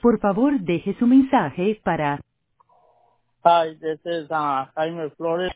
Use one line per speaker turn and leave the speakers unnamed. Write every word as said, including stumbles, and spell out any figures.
Por favor, deje su mensaje para
Hi, this is uh, Jaime Flores.